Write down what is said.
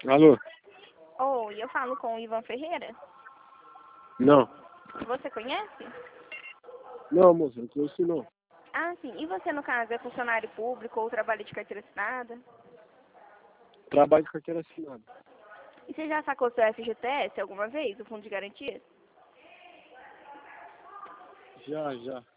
Alô? Oi, eu falo com o Ivan Ferreira. Não. Você conhece? Não, moça, não conheço não. Ah, sim. E você, no caso, é funcionário público ou trabalha de carteira assinada? Trabalho de carteira assinada. E você já sacou seu FGTS alguma vez, o Fundo de Garantias? Já.